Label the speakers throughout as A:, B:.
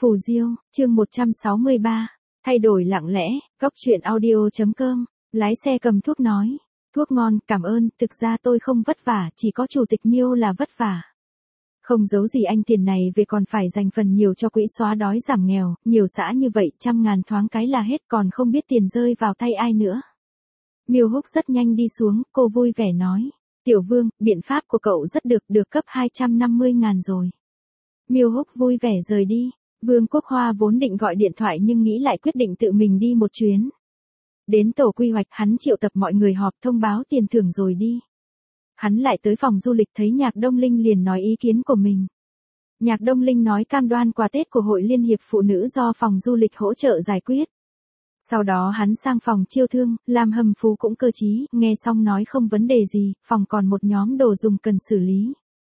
A: Phù Diêu, chương 163, thay đổi lặng lẽ, góc truyện audio.com, lái xe cầm thuốc nói. Thuốc ngon, cảm ơn, thực ra tôi không vất vả, chỉ có chủ tịch Miêu là vất vả. Không giấu gì anh, tiền này về còn phải dành phần nhiều cho quỹ xóa đói giảm nghèo, nhiều xã như vậy, 100.000 thoáng cái là hết, còn không biết tiền rơi vào tay ai nữa. Miêu Húc rất nhanh đi xuống, cô vui vẻ nói. Tiểu Vương, biện pháp của cậu rất được cấp 250.000 rồi. Miêu Húc vui vẻ rời đi. Vương Quốc Hoa vốn định gọi điện thoại nhưng nghĩ lại quyết định tự mình đi một chuyến. Đến tổ quy hoạch, hắn triệu tập mọi người họp thông báo tiền thưởng rồi đi. Hắn lại tới phòng du lịch thấy Nhạc Đông Linh liền nói ý kiến của mình. Nhạc Đông Linh nói cam đoan quà Tết của Hội Liên hiệp Phụ nữ do phòng du lịch hỗ trợ giải quyết. Sau đó hắn sang phòng chiêu thương, làm Hầm Phú cũng cơ trí, nghe xong nói không vấn đề gì, phòng còn một nhóm đồ dùng cần xử lý.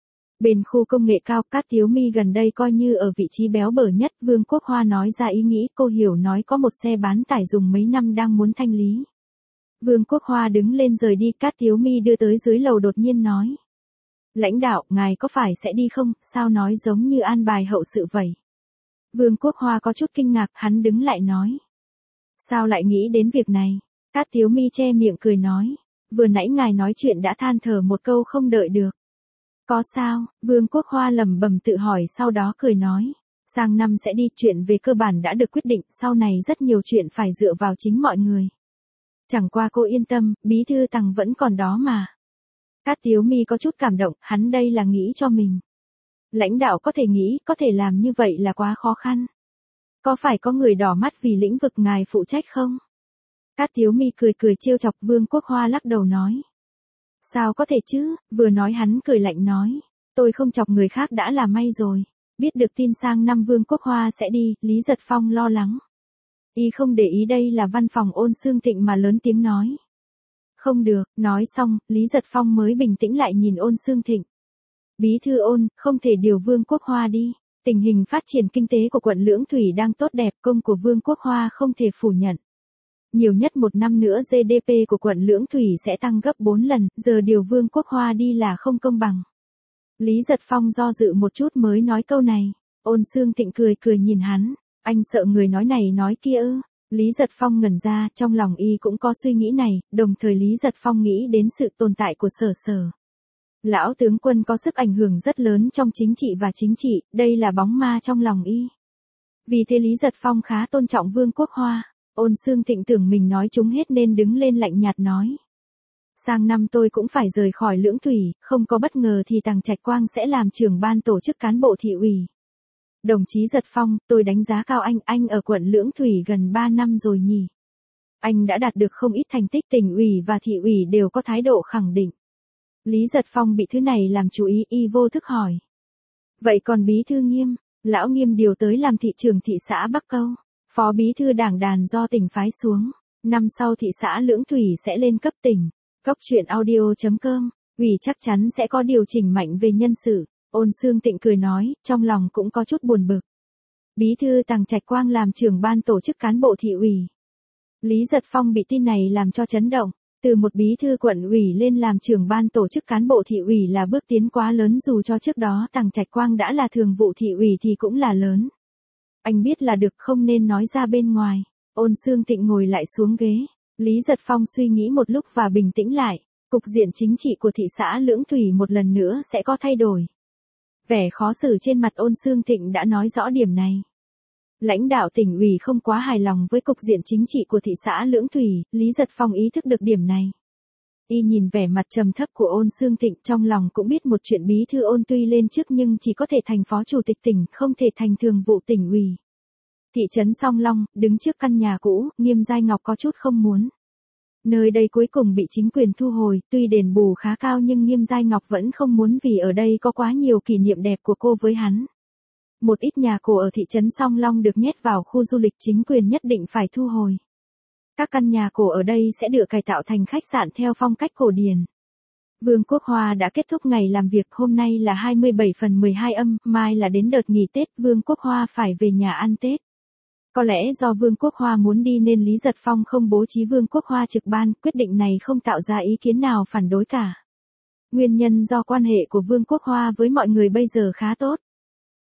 A: Bên khu công nghệ cao, Cát Tiếu Mi gần đây coi như ở vị trí béo bở nhất, Vương Quốc Hoa nói ra ý nghĩ, cô hiểu nói có một xe bán tải dùng mấy năm đang muốn thanh lý. Vương Quốc Hoa đứng lên rời đi, Cát Tiếu Mi đưa tới dưới lầu đột nhiên nói. Lãnh đạo, ngài có phải sẽ đi không, sao nói giống như an bài hậu sự vậy? Vương Quốc Hoa có chút kinh ngạc, hắn đứng lại nói. Sao lại nghĩ đến việc này? Cát Tiếu Mi che miệng cười nói. Vừa nãy ngài nói chuyện đã than thở một câu không đợi được. Có sao? Vương Quốc Hoa lẩm bẩm tự hỏi sau đó cười nói. Sang năm sẽ đi, chuyện về cơ bản đã được quyết định, sau này rất nhiều chuyện phải dựa vào chính mọi người. Chẳng qua cô yên tâm, bí thư Tằng vẫn còn đó mà. Cát Tiếu Mi có chút cảm động, hắn đây là nghĩ cho mình. Lãnh đạo có thể nghĩ, có thể làm như vậy là quá khó khăn. Có phải có người đỏ mắt vì lĩnh vực ngài phụ trách không? Cát Tiếu Mi cười trêu chọc. Vương Quốc Hoa lắc đầu nói. Sao có thể chứ, vừa nói hắn cười lạnh nói. Tôi không chọc người khác đã là may rồi. Biết được tin sang năm Vương Quốc Hoa sẽ đi, Lý Giật Phong lo lắng. Y không để ý đây là văn phòng Ôn Xương Thịnh mà lớn tiếng nói. Không được, nói xong, Lý Giật Phong mới bình tĩnh lại nhìn Ôn Xương Thịnh. Bí thư Ôn, không thể điều Vương Quốc Hoa đi. Tình hình phát triển kinh tế của quận Lưỡng Thủy đang tốt đẹp, công của Vương Quốc Hoa không thể phủ nhận. Nhiều nhất một năm nữa GDP của quận Lưỡng Thủy sẽ tăng gấp 4 lần, giờ điều Vương Quốc Hoa đi là không công bằng. Lý Giật Phong do dự một chút mới nói câu này. Ôn Xương Thịnh cười nhìn hắn. Anh sợ người nói này nói kia ư? Lý Giật Phong ngẩn ra, trong lòng y cũng có suy nghĩ này, đồng thời Lý Giật Phong nghĩ đến sự tồn tại của Sở. Lão tướng quân có sức ảnh hưởng rất lớn trong chính trị và chính trị, đây là bóng ma trong lòng y. Vì thế Lý Giật Phong khá tôn trọng Vương Quốc Hoa. Ôn Xương Thịnh tưởng mình nói trúng hết nên đứng lên lạnh nhạt nói. Sang năm tôi cũng phải rời khỏi Lưỡng Thủy, không có bất ngờ thì Tằng Trạch Quang sẽ làm trưởng ban tổ chức cán bộ thị ủy. Đồng chí Giật Phong, tôi đánh giá cao anh ở quận Lưỡng Thủy gần 3 năm rồi nhỉ. Anh đã đạt được không ít thành tích, tỉnh ủy và thị ủy đều có thái độ khẳng định. Lý Giật Phong bị thứ này làm chú ý, y vô thức hỏi. Vậy còn bí thư Nghiêm, lão Nghiêm điều tới làm thị trưởng thị xã Bắc Câu, phó bí thư đảng đàn do tỉnh phái xuống. Năm sau thị xã Lưỡng Thủy sẽ lên cấp tỉnh. Góc truyện audio.com, ủy chắc chắn sẽ có điều chỉnh mạnh về nhân sự. Ôn Xương Thịnh cười nói, trong lòng cũng có chút buồn bực. Bí thư Tằng Trạch Quang làm trưởng ban tổ chức cán bộ thị ủy. Lý Giật Phong bị tin này làm cho chấn động. Từ một bí thư quận ủy lên làm trưởng ban tổ chức cán bộ thị ủy là bước tiến quá lớn, dù cho trước đó Tằng Trạch Quang đã là thường vụ thị ủy thì cũng là lớn. Anh biết là được, không nên nói ra bên ngoài. Ôn Xương Thịnh ngồi lại xuống ghế. Lý Giật Phong suy nghĩ một lúc và bình tĩnh lại. Cục diện chính trị của thị xã Lưỡng Thủy một lần nữa sẽ có thay đổi. Vẻ khó xử trên mặt Ôn Xương Thịnh đã nói rõ điểm này. Lãnh đạo tỉnh ủy không quá hài lòng với cục diện chính trị của thị xã Lưỡng Thủy, Lý Giật Phong ý thức được điểm này. Y nhìn vẻ mặt trầm thấp của Ôn Xương Thịnh, trong lòng cũng biết một chuyện bí thư Ôn tuy lên chức nhưng chỉ có thể thành phó chủ tịch tỉnh, không thể thành thường vụ tỉnh ủy. Thị trấn Song Long, đứng trước căn nhà cũ, Nghiêm Giai Ngọc có chút không muốn. Nơi đây cuối cùng bị chính quyền thu hồi, tuy đền bù khá cao nhưng Nghiêm Giai Ngọc vẫn không muốn vì ở đây có quá nhiều kỷ niệm đẹp của cô với hắn. Một ít nhà cổ ở thị trấn Song Long được nhét vào khu du lịch, chính quyền nhất định phải thu hồi. Các căn nhà cổ ở đây sẽ được cải tạo thành khách sạn theo phong cách cổ điển. Vương Quốc Hoa đã kết thúc ngày làm việc, hôm nay là 27/12 âm, mai là đến đợt nghỉ Tết, Vương Quốc Hoa phải về nhà ăn Tết. Có lẽ do Vương Quốc Hoa muốn đi nên Lý Giật Phong không bố trí Vương Quốc Hoa trực ban, quyết định này không tạo ra ý kiến nào phản đối cả. Nguyên nhân do quan hệ của Vương Quốc Hoa với mọi người bây giờ khá tốt.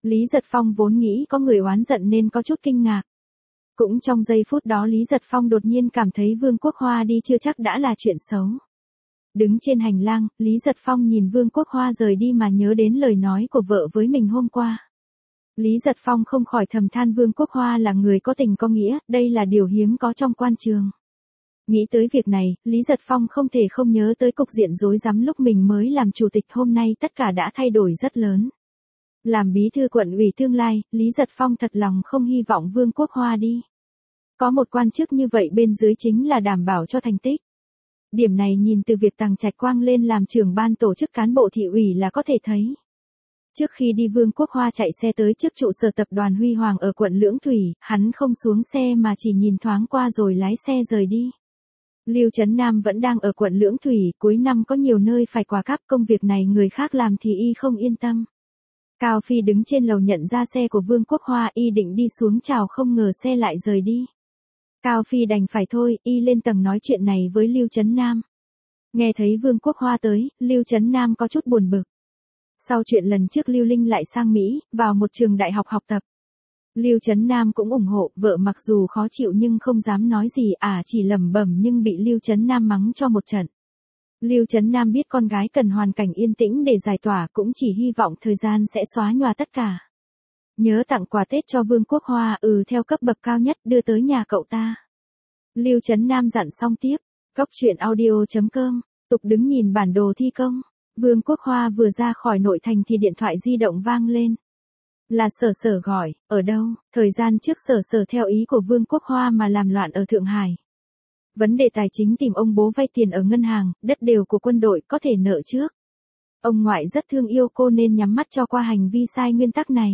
A: Lý Giật Phong vốn nghĩ có người oán giận nên có chút kinh ngạc. Cũng trong giây phút đó Lý Giật Phong đột nhiên cảm thấy Vương Quốc Hoa đi chưa chắc đã là chuyện xấu. Đứng trên hành lang, Lý Giật Phong nhìn Vương Quốc Hoa rời đi mà nhớ đến lời nói của vợ với mình hôm qua. Lý Giật Phong không khỏi thầm than Vương Quốc Hoa là người có tình có nghĩa, đây là điều hiếm có trong quan trường. Nghĩ tới việc này, Lý Giật Phong không thể không nhớ tới cục diện rối rắm lúc mình mới làm chủ tịch, hôm nay tất cả đã thay đổi rất lớn. Làm bí thư quận ủy tương lai, Lý Giật Phong thật lòng không hy vọng Vương Quốc Hoa đi. Có một quan chức như vậy bên dưới chính là đảm bảo cho thành tích. Điểm này nhìn từ việc Tằng Trạch Quang lên làm trưởng ban tổ chức cán bộ thị ủy là có thể thấy. Trước khi đi Vương Quốc Hoa chạy xe tới trước trụ sở tập đoàn Huy Hoàng ở quận Lưỡng Thủy, hắn không xuống xe mà chỉ nhìn thoáng qua rồi lái xe rời đi. Lưu Trấn Nam vẫn đang ở quận Lưỡng Thủy, cuối năm có nhiều nơi phải quà cáp, công việc này người khác làm thì y không yên tâm. Cao Phi đứng trên lầu nhận ra xe của Vương Quốc Hoa, y định đi xuống chào không ngờ xe lại rời đi. Cao Phi đành phải thôi, y lên tầng nói chuyện này với Lưu Trấn Nam. Nghe thấy Vương Quốc Hoa tới, Lưu Trấn Nam có chút buồn bực. Sau chuyện lần trước Lưu Linh lại sang Mỹ, vào một trường đại học học tập. Lưu Trấn Nam cũng ủng hộ, vợ mặc dù khó chịu nhưng không dám nói gì, chỉ lẩm bẩm nhưng bị Lưu Trấn Nam mắng cho một trận. Lưu Trấn Nam biết con gái cần hoàn cảnh yên tĩnh để giải tỏa, cũng chỉ hy vọng thời gian sẽ xóa nhòa tất cả. Nhớ tặng quà Tết cho Vương Quốc Hoa, theo cấp bậc cao nhất, đưa tới nhà cậu ta. Lưu Trấn Nam dặn xong tiếp, Cốc truyện audio.com, tục đứng nhìn bản đồ thi công. Vương Quốc Hoa vừa ra khỏi nội thành thì điện thoại di động vang lên. Là Sở Sở gọi, ở đâu? Thời gian trước Sở Sở theo ý của Vương Quốc Hoa mà làm loạn ở Thượng Hải. Vấn đề tài chính tìm ông bố vay tiền ở ngân hàng, đất đều của quân đội có thể nợ trước. Ông ngoại rất thương yêu cô nên nhắm mắt cho qua hành vi sai nguyên tắc này.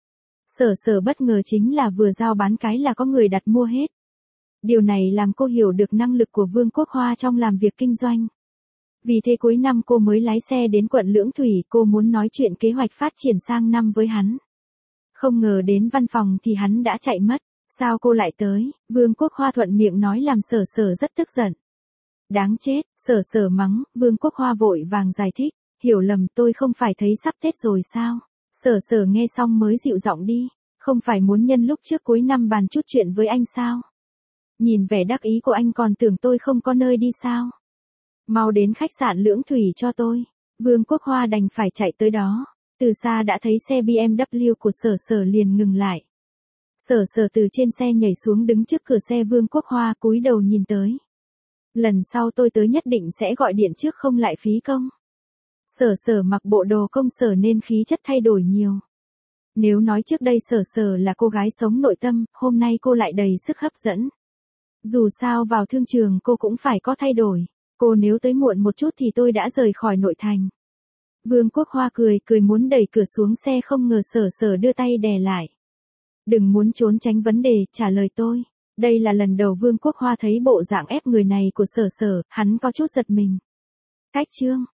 A: Sở Sở bất ngờ chính là vừa giao bán cái là có người đặt mua hết. Điều này làm cô hiểu được năng lực của Vương Quốc Hoa trong làm việc kinh doanh. Vì thế cuối năm cô mới lái xe đến quận Lưỡng Thủy, cô muốn nói chuyện kế hoạch phát triển sang năm với hắn. Không ngờ đến văn phòng thì hắn đã chạy mất. Sao cô lại tới? Vương Quốc Hoa thuận miệng nói làm Sở Sở rất tức giận. Đáng chết, Sở Sở mắng, Vương Quốc Hoa vội vàng giải thích, hiểu lầm, tôi không phải thấy sắp Tết rồi sao? Sở Sở nghe xong mới dịu giọng đi, không phải muốn nhân lúc trước cuối năm bàn chút chuyện với anh sao? Nhìn vẻ đắc ý của anh còn tưởng tôi không có nơi đi sao? Mau đến khách sạn Lưỡng Thủy cho tôi. Vương Quốc Hoa đành phải chạy tới đó. Từ xa đã thấy xe BMW của Sở Sở liền ngừng lại. Sở Sở từ trên xe nhảy xuống đứng trước cửa xe Vương Quốc Hoa cúi đầu nhìn tới. Lần sau tôi tới nhất định sẽ gọi điện trước không lại phí công. Sở Sở mặc bộ đồ công sở nên khí chất thay đổi nhiều. Nếu nói trước đây Sở Sở là cô gái sống nội tâm, hôm nay cô lại đầy sức hấp dẫn. Dù sao vào thương trường cô cũng phải có thay đổi. Cô nếu tới muộn một chút thì tôi đã rời khỏi nội thành. Vương Quốc Hoa cười muốn đẩy cửa xuống xe không ngờ Sở Sở đưa tay đè lại. Đừng muốn trốn tránh vấn đề, trả lời tôi. Đây là lần đầu Vương Quốc Hoa thấy bộ dạng ép người này của Sở Sở, hắn có chút giật mình. Cách chương.